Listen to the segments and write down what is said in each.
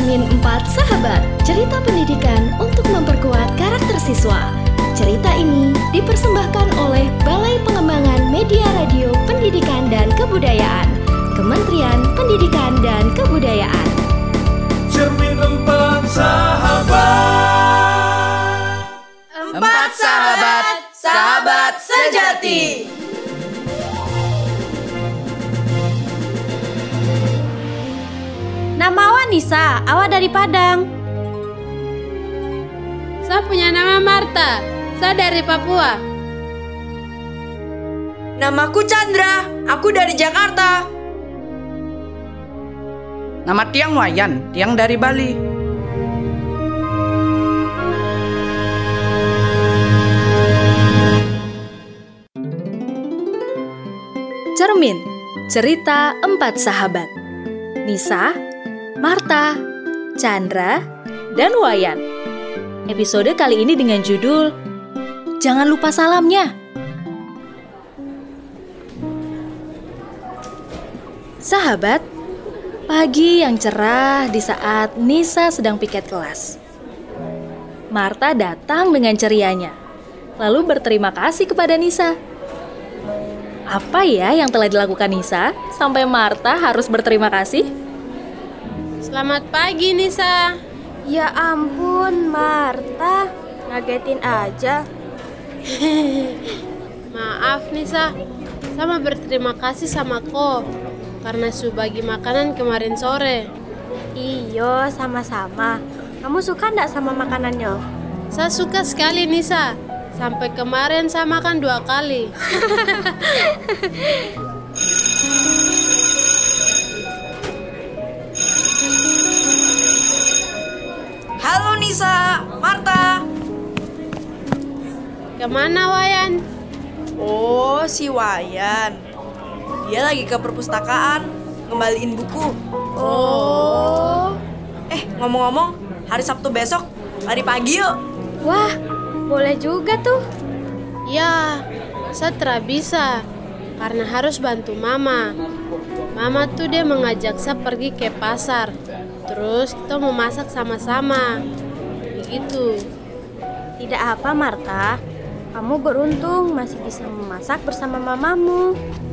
ngomongin 4 sahabat, cerita pendidikan untuk memperkuat karakter siswa. Cerita ini dipersembahkan oleh Balai Pengembangan Media Radio Pendidikan dan Kebudayaan, Kementerian Pendidikan dan Kebudayaan. Cermin 4 sahabat. 4 sahabat, sahabat sejati. Nama awak Nisa, awak dari Padang. Saya punya nama Marta, saya dari Papua. Namaku Chandra, aku dari Jakarta. Nama Tiang Wayan, Tiang dari Bali. Cermin, cerita 4 sahabat. Nisa, Marta, Chandra, dan Wayan. Episode kali ini dengan judul Jangan Lupa Salamnya. Sahabat, pagi yang cerah di saat Nisa sedang piket kelas. Marta datang dengan cerianya, lalu berterima kasih kepada Nisa. Apa ya yang telah dilakukan Nisa sampai Marta harus berterima kasih? Selamat pagi Nisa. Ya ampun, Marta, ngagetin aja. Maaf Nisa, sama berterima kasih sama ko karena su bagi makanan kemarin sore. Iyo, sama-sama. Kamu suka ndak sama makanannya? Saya suka sekali Nisa, sampai kemarin saya makan 2 kali. Halo Nisa, Marta. Kemana Wayan? Oh, si Wayan. Dia lagi ke perpustakaan, ngembaliin buku. Oh. Ngomong-ngomong, hari Sabtu besok, lari pagi yuk. Wah, boleh juga tuh. Ya, saya tidak bisa karena harus bantu mama. Mama tuh dia mengajak saya pergi ke pasar. Terus kita mau masak sama-sama. Begitu. Tidak apa, Marta. Kamu beruntung masih bisa memasak bersama mamamu.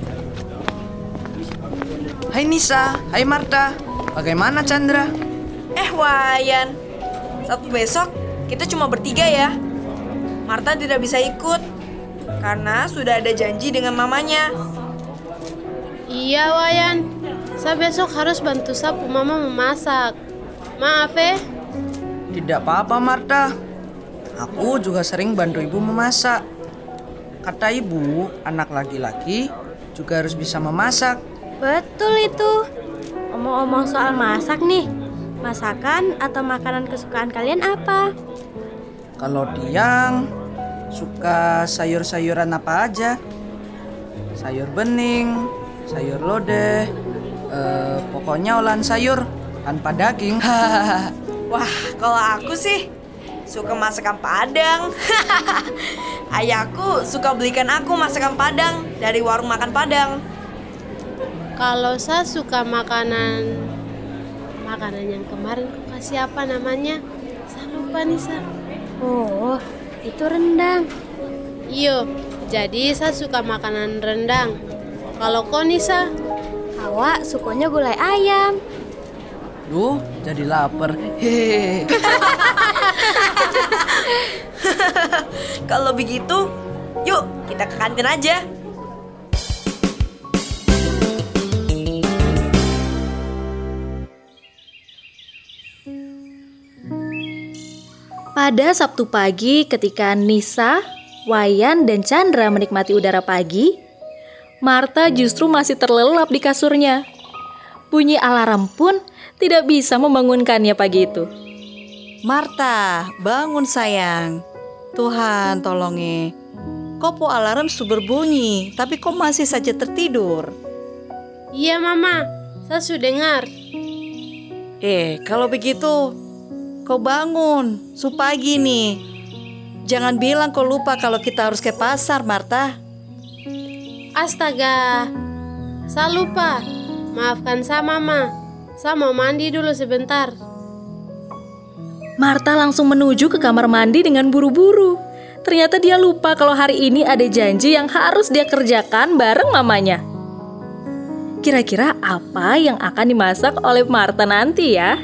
Hai Nisa, hai Marta. Bagaimana Chandra? Wayan, Sabtu besok kita cuma bertiga ya. Marta tidak bisa ikut karena sudah ada janji dengan mamanya. Iya Wayan, saya besok harus bantu sapu mama memasak. Maaf Tidak apa-apa Marta. Aku juga sering bantu ibu memasak. Kata ibu, anak laki-laki juga harus bisa memasak. Betul itu. Omong-omong soal masak nih, masakan atau makanan kesukaan kalian apa? Kalau Tiang suka sayur-sayuran apa aja? Sayur bening, sayur lodeh, pokoknya olahan sayur tanpa daging. Wah, kalau aku sih suka masakan Padang. Ayahku suka belikan aku masakan Padang dari warung makan Padang. Kalau saya suka makanan yang kemarin kau kasih apa namanya? Saya lupa Nisa. Oh, itu rendang. Iyo, jadi saya suka makanan rendang. Kalau kau Nisa? Awak sukanya gulai ayam. Duh, jadi lapar. Hehehe. Kalau begitu, yuk kita ke kantin aja. Pada Sabtu pagi ketika Nisa, Wayan, dan Chandra menikmati udara pagi, Marta justru masih terlelap di kasurnya. Bunyi alarm pun tidak bisa membangunkannya pagi itu. Marta, bangun sayang. Tuhan tolongi. Kok alarm sudah berbunyi, tapi kok masih saja tertidur? Iya Mama, saya sudah dengar. Kalau begitu, kau bangun, pagi nih. Jangan bilang kau lupa kalau kita harus ke pasar, Marta. Astaga, saya lupa. Maafkan saya Mama, saya mau mandi dulu sebentar. Marta langsung menuju ke kamar mandi dengan buru-buru. Ternyata dia lupa kalau hari ini ada janji yang harus dia kerjakan bareng mamanya. Kira-kira apa yang akan dimasak oleh Marta nanti ya?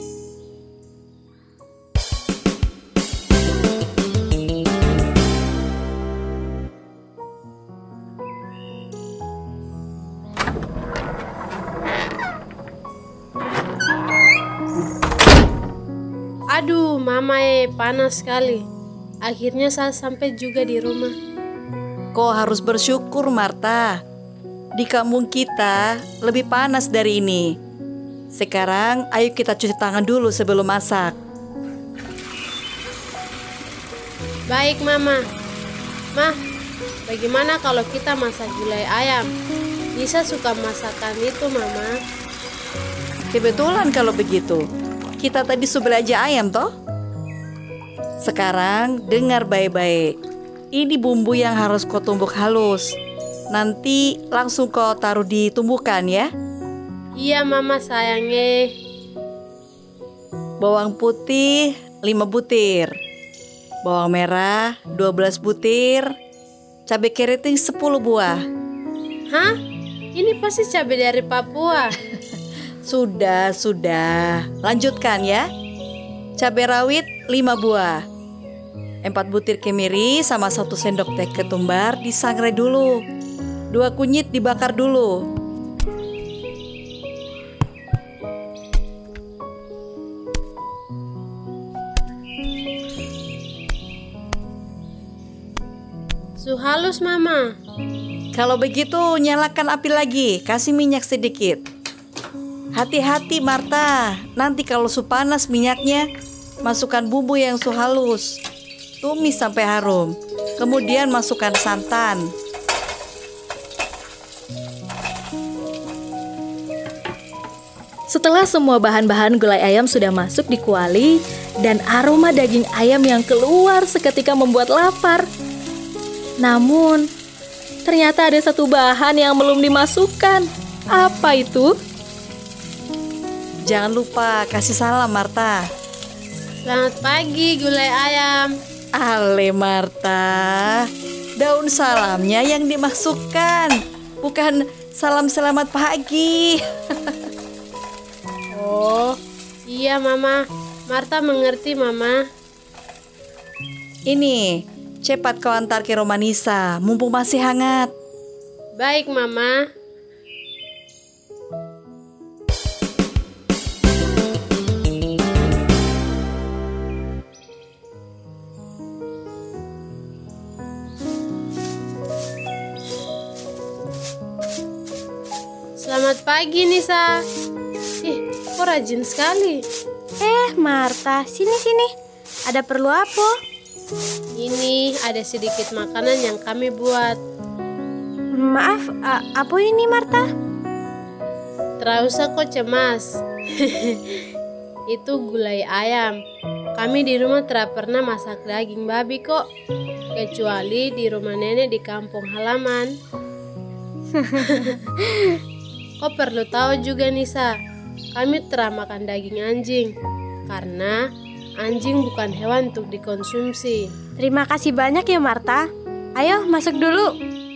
Aduh, Mama panas sekali. Akhirnya saya sampai juga di rumah. Kau harus bersyukur, Marta. Di kampung kita lebih panas dari ini. Sekarang ayo kita cuci tangan dulu sebelum masak. Baik, Mama. Mah, bagaimana kalau kita masak gulai ayam? Nisa suka masakan itu, Mama. Kebetulan kalau begitu. Kita tadi sudah belanja ayam toh? Sekarang dengar baik-baik. Ini bumbu yang harus kau tumbuk halus. Nanti langsung kau taruh di tumbukan ya. Iya, Mama sayangnya. Bawang putih 5 butir. Bawang merah 12 butir. Cabai keriting 10 buah. Hah? Ini pasti cabai dari Papua. Sudah. Lanjutkan ya. Cabai rawit 5 buah. 4 butir kemiri sama 1 sendok teh ketumbar disangrai dulu. 2 kunyit dibakar dulu. Su halus, Mama. Kalau begitu nyalakan api lagi, kasih minyak sedikit. Hati-hati Marta, nanti kalau su panas minyaknya, masukkan bumbu yang su halus. Tumis sampai harum. Kemudian masukkan santan. Setelah semua bahan-bahan gulai ayam sudah masuk di kuali dan aroma daging ayam yang keluar seketika membuat lapar. Namun, ternyata ada satu bahan yang belum dimasukkan. Apa itu? Jangan lupa kasih salam Marta. Selamat pagi, gulai ayam. Ale Marta, daun salamnya yang dimasukkan, bukan salam selamat pagi. Oh, iya, Mama. Marta mengerti, Mama. Ini, cepat kau antar ke rumah Nisa, mumpung masih hangat. Baik, Mama. Selamat pagi, Nisa. Ih, kok rajin sekali. Marta, sini. Ada perlu apa? Ini ada sedikit makanan yang kami buat. Maaf, apa ini Marta? Tidak usah kok cemas. Itu gulai ayam. Kami di rumah tidak pernah masak daging babi kok. Kecuali di rumah nenek di kampung halaman. Kok perlu tahu juga, Nisa, kami tidak makan daging anjing karena anjing bukan hewan untuk dikonsumsi. Terima kasih banyak ya Marta. Ayo masuk dulu.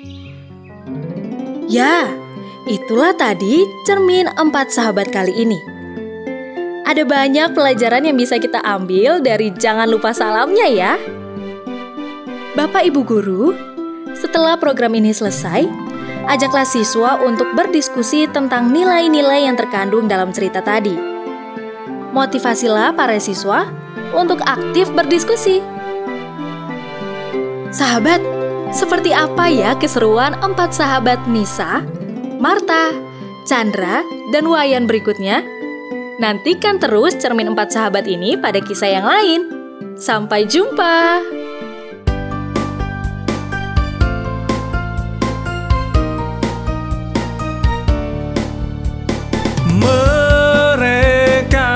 Ya, itulah tadi cermin 4 sahabat kali ini. Ada banyak pelajaran yang bisa kita ambil dari jangan lupa salamnya ya. Bapak Ibu Guru, setelah program ini selesai, ajaklah siswa untuk berdiskusi tentang nilai-nilai yang terkandung dalam cerita tadi. Motivasilah para siswa untuk aktif berdiskusi. Sahabat, seperti apa ya keseruan 4 sahabat Nisa, Marta, Chandra, dan Wayan berikutnya? Nantikan terus cermin 4 sahabat ini pada kisah yang lain. Sampai jumpa! Mereka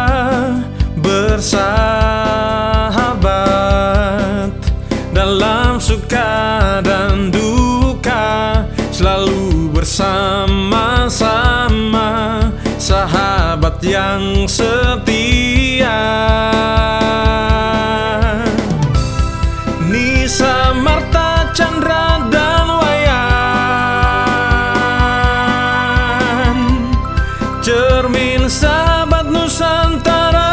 bersahabat dalam suka dan duka, selalu bersama-sama sahabat. sahabat yang setia. Nisa, Marta, Chandra, dan Wayan, cermin sahabat Nusantara.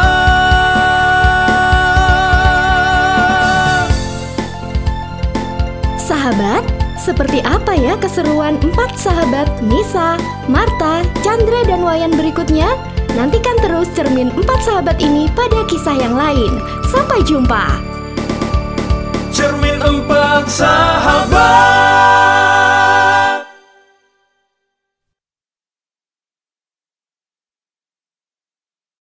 Sahabat, seperti apa ya keseruan 4 sahabat Nisa, Marta, Chandra, dan Wayan berikutnya? Nantikan terus cermin 4 sahabat ini pada kisah yang lain. Sampai jumpa. Cermin 4 sahabat.